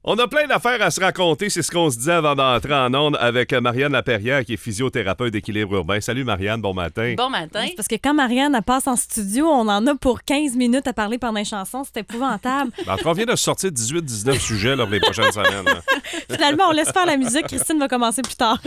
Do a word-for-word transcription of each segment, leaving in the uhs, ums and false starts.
On a plein d'affaires à se raconter, c'est ce qu'on se disait avant d'entrer en onde avec Marianne Laperrière, qui est physiothérapeute d'équilibre urbain. Salut Marianne, bon matin. Bon matin. C'est parce que quand Marianne elle passe en studio, on en a pour quinze minutes à parler pendant les chansons. C'est épouvantable. Ben, on vient de sortir dix-huit dix-neuf sujets là, pour les prochaines semaines. Là. Finalement, on laisse faire la musique. Christine va commencer plus tard.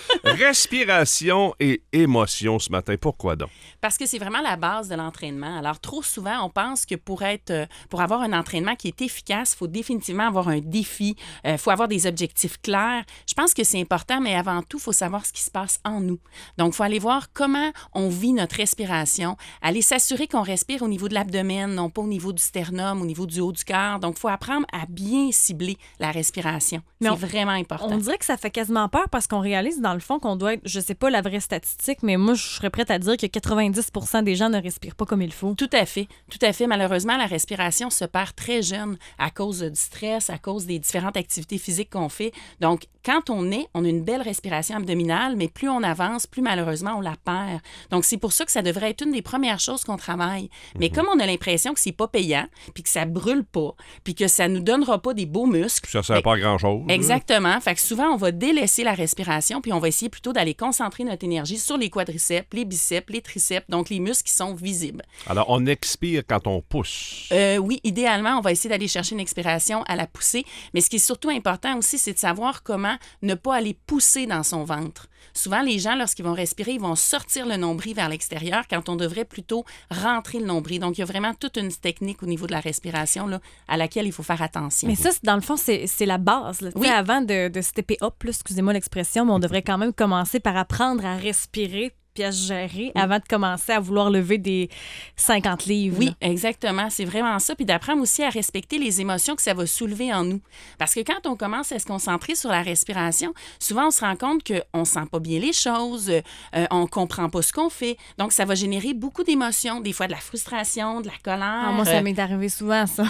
Respiration et émotion ce matin. Pourquoi donc? Parce que c'est vraiment la base de l'entraînement. Alors, trop souvent, on pense que pour être, pour avoir un entraînement qui est efficace, il faut définitivement avoir un défi. Il euh, faut avoir des objectifs clairs. Je pense que c'est important, mais avant tout, il faut savoir ce qui se passe en nous. Donc, il faut aller voir comment on vit notre respiration, aller s'assurer qu'on respire au niveau de l'abdomen, non pas au niveau du sternum, au niveau du haut du cœur. Donc, il faut apprendre à bien cibler la respiration. C'est vraiment important. On dirait que ça fait quasiment peur parce qu'on réalise, dans le fond, qu'on doit être, je sais pas la vraie statistique, mais moi, je serais prête à dire que quatre-vingt-dix pour cent des gens ne respirent pas comme il faut. Tout à fait. Tout à fait. Malheureusement, la respiration se perd très jeune à cause du stress, à cause des différentes activités physiques qu'on fait. Donc, quand on est, on a une belle respiration abdominale, mais plus on avance, plus malheureusement, on la perd. Donc, c'est pour ça que ça devrait être une des premières choses qu'on travaille. Mais mm-hmm. comme on a l'impression que c'est pas payant, puis que ça brûle pas, puis que ça nous donnera pas des beaux muscles... Ça sert fait, pas à grand-chose. Exactement. Là. Fait que souvent, on va délaisser la respiration, puis on va essayer plutôt d'aller concentrer notre énergie sur les quadriceps, les biceps, les triceps, donc les muscles qui sont visibles. Alors, on expire quand on pousse. Euh, oui, idéalement, on va essayer d'aller chercher une expiration à la poussée. Mais ce qui est surtout important aussi, c'est de savoir comment ne pas aller pousser dans son ventre. Souvent, les gens, lorsqu'ils vont respirer, ils vont sortir le nombril vers l'extérieur quand on devrait plutôt rentrer le nombril. Donc, il y a vraiment toute une technique au niveau de la respiration là, à laquelle il faut faire attention. Mais ça, dans le fond, c'est, c'est la base. Là. Oui. Avant de, de stepper up, là, excusez-moi l'expression, mais on devrait quand même commencer par apprendre à respirer puis à se gérer oui. avant de commencer à vouloir lever des cinquante livres. Oui, là. Exactement. C'est vraiment ça. Puis d'apprendre aussi à respecter les émotions que ça va soulever en nous. Parce que quand on commence à se concentrer sur la respiration, souvent, on se rend compte qu'on ne sent pas bien les choses, euh, on ne comprend pas ce qu'on fait. Donc, ça va générer beaucoup d'émotions, des fois de la frustration, de la colère. Ah, moi, ça m'est arrivé souvent, ça.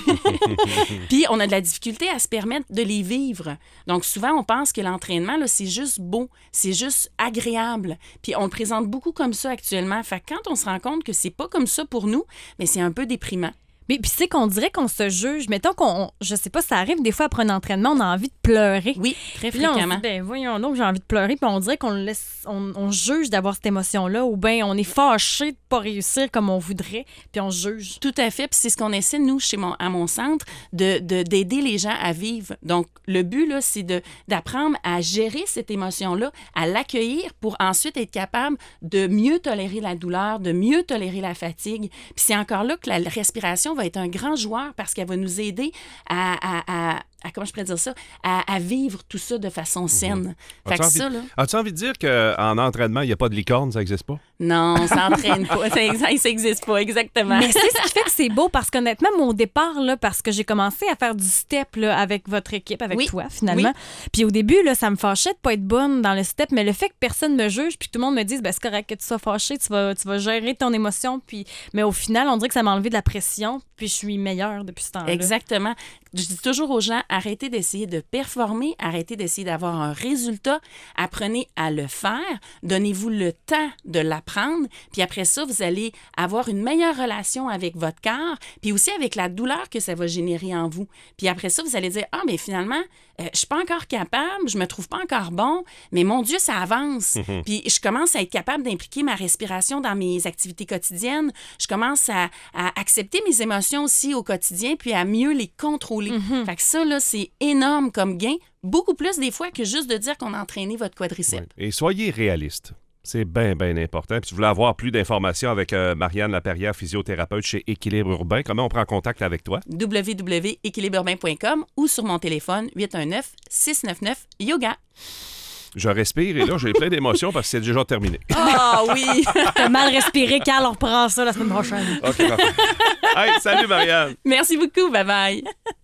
Puis, on a de la difficulté à se permettre de les vivre. Donc, souvent, on pense que l'entraînement, là, c'est juste beau, c'est juste agréable. Puis, on le présente beaucoup comme ça actuellement. Fait que quand on se rend compte que c'est pas comme ça pour nous, mais c'est un peu déprimant. Mais puis c'est qu'on dirait qu'on se juge. Mettons qu'on, je sais pas, ça arrive des fois après un entraînement, on a envie de pleurer. Oui, très puis là, fréquemment. On se dit, ben voyons donc, j'ai envie de pleurer. Puis on dirait qu'on le laisse, on, on juge d'avoir cette émotion-là, ou bien on est fâché de pas réussir comme on voudrait, puis on juge. Tout à fait. Puis c'est ce qu'on essaie nous chez mon, à mon centre de, de d'aider les gens à vivre. Donc le but là, c'est de d'apprendre à gérer cette émotion-là, à l'accueillir pour ensuite être capable de mieux tolérer la douleur, de mieux tolérer la fatigue. Puis c'est encore là que la respiration va être un grand joueur parce qu'elle va nous aider à, à, à, à comment je pourrais dire ça, à, à vivre tout ça de façon saine. Mm-hmm. Fait as-tu, que envie, ça, là... as-tu envie de dire qu'en entraînement, il n'y a pas de licorne, ça n'existe pas? Non, ça n'entraîne pas. Ça n'existe pas, exactement. Mais c'est ce qui fait que c'est beau parce qu'honnêtement, mon départ, là, parce que j'ai commencé à faire du step là, avec votre équipe, avec oui. toi, finalement. Oui. Puis au début, là, ça me fâchait de pas être bonne dans le step, mais le fait que personne me juge puis que tout le monde me dise, ben, c'est correct que tu sois fâchée, tu vas, tu vas gérer ton émotion. Puis... Mais au final, on dirait que ça m'a enlevé de la pression, puis je suis meilleure depuis ce temps-là. Exactement. Je dis toujours aux gens, arrêtez d'essayer de performer, arrêtez d'essayer d'avoir un résultat, apprenez à le faire, donnez-vous le temps de l'apprendre, puis après ça, vous allez avoir une meilleure relation avec votre corps, puis aussi avec la douleur que ça va générer en vous. Puis après ça, vous allez dire, ah, mais finalement, euh, je suis pas encore capable, je me trouve pas encore bon, mais mon Dieu, ça avance. Mm-hmm. Puis je commence à être capable d'impliquer ma respiration dans mes activités quotidiennes, je commence à, à accepter mes émotions aussi au quotidien, puis à mieux les contrôler. Mm-hmm. Fait que ça, là, c'est énorme comme gain, beaucoup plus des fois que juste de dire qu'on a entraîné votre quadriceps. Oui. Et soyez réaliste. C'est bien, bien important. Puis si vous voulez avoir plus d'informations avec euh, Marianne Laperrière, physiothérapeute chez Équilibre Urbain, comment on prend contact avec toi? w w w point équilibre urbain point com ou sur mon téléphone huit un neuf, six neuf neuf, yoga. Je respire et là, j'ai plein d'émotions parce que c'est déjà terminé. Ah oui! T'as mal respiré, Carl, on reprend ça la semaine prochaine. OK, parfait. Hey, salut Marianne! Merci beaucoup, bye-bye!